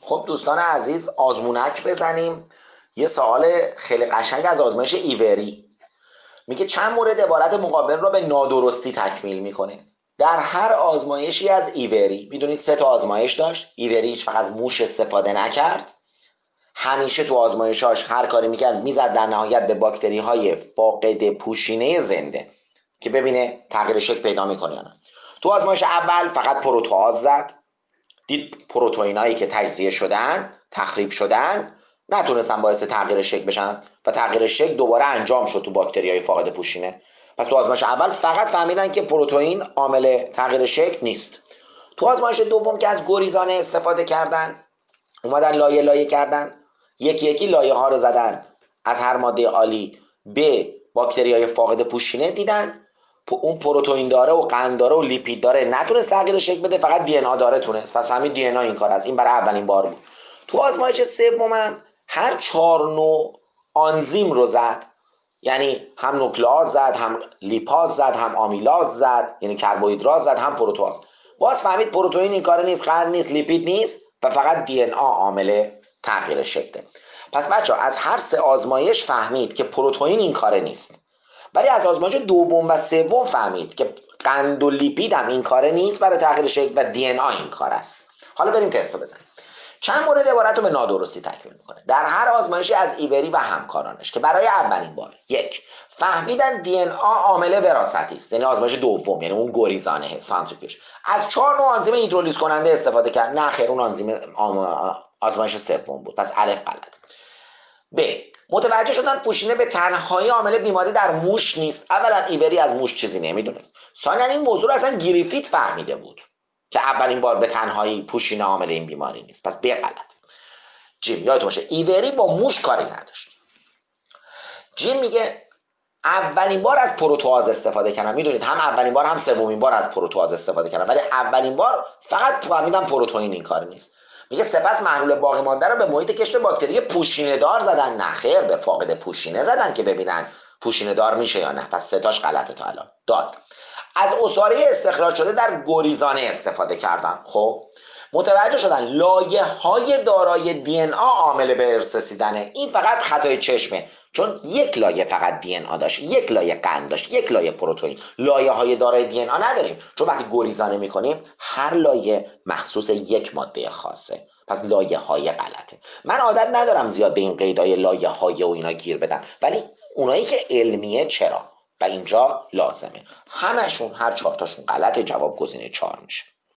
خب دوستان عزیز، آزمونک بزنیم. یه سوال خیلی قشنگ از آزمایش ایوری میگه چند مورد عبارت مقابل را به نادرستی تکمیل میکنه. در هر آزمایشی از ایوری، میدونید 3 تا آزمایش داشت. ایوری هیچ وقت از موش استفاده نکرد، همیشه تو آزمایشاش هر کاری میکرد میزد در نهایت به باکتری های فاقد پوشینه زنده که ببینه تغییر شکل پیدا میکنه یا نه. تو آزمایش اول فقط پروتئاز زد، دید پروتئینایی که تجزیه شدن، تخریب شدن، نتونستن باعث تغییر شکل بشن و تغییر شکل دوباره انجام شد تو باکتریای فاقد پوشینه. پس تو آزمایش اول فقط فهمیدن که پروتئین عامل تغییر شکل نیست. تو آزمایش دوم که از گریزانه استفاده کردن، اومدن لایه لایه کردن، یکی یکی لایه ها رو زدن از هر ماده عالی به باکتریای فاقد پوشینه، دیدن اون پروتئین داره و قند داره و لیپید داره نتونست تغییر شکل بده، فقط دی ان ا داره تونست. پس همین دی ان ا این کار است. این برای اولین بار بود. تو آزمایش سومم هر 4 نوع آنزیم رو زد، یعنی هم نوکلئاز زد، هم لیپاز زد، هم آمیلاز زد، یعنی کربوهیدرات زد، هم پروتئاز. باز فهمید پروتئین این کار نیست، قند نیست، لیپید نیست و فقط دی ان ا عامل تغییر شکله. پس بچه‌ها از هر 3 آزمایش فهمید که پروتئین این کار نیست، ولی از آزمایش دوم و سوم فهمید که قند و لیپید هم این کاره نیست برای تغییر شکل و دی ان ا این کار است. حالا بریم تست رو بزنیم. چند مورد عبارت رو به نادرستی تکمیل میکنه در هر آزمایشی از ایوری و همکارانش که برای اولین بار یک فهمیدن دی ان ا عامل وراثتی است، یعنی آزمایش دوم، یعنی اون گریزانه سانتریفیوژ، از 4 نوع آنزیم هیدرولیز کننده استفاده کرد. نه خیر، اون آزمایش سوم بود. پس الف غلط. ب متوجه شدن پوشینه به تنهایی عامل بیماری در موش نیست. اولا ایوری از موش چیزی نمیدونست، ثانیا این موضوع رو اصلا گریفیت فهمیده بود که اولین بار به تنهایی پوشینه عامل این بیماری نیست. پس ب غلط. جیم یادتون باشه ایوری با موش کاری نداشت. جیم میگه اولین بار از پروتئاز استفاده کردن. میدونید هم اولین بار هم سومین بار از پروتئاز استفاده کردن، ولی اولین بار فقط فهمیدن پروتئین این کار نیست. میگه سپس محلول باقی مانده رو به محیط کشت باکتری پوشینه دار زدن. نه خیر، به فاقد پوشینه زدن که ببینن پوشینه دار میشه یا نه. پس 3 تاش غلطه تا الان. داد از عصاره استخراج شده در گریزانه استفاده کردن. خب متوجه شدن لایه های دارای دی ان ا عامل به ارث رسیدنه. این فقط خطای چشمه، چون یک لایه فقط دی ان ا داشت، یک لایه قند داشت، یک لایه پروتئین. لایه های دارای دی ان ا نداریم، چون وقتی گریزانه میکنیم هر لایه مخصوص یک ماده خاصه. پس لایه های غلطه. من عادت ندارم زیاد به این قیدای لایه های و اینا گیر بدم، ولی اونایی که علمیه چرا و اینجا لازمه. همشون هر 4 تاشون غلطه. جواب گزینه 4 میشه.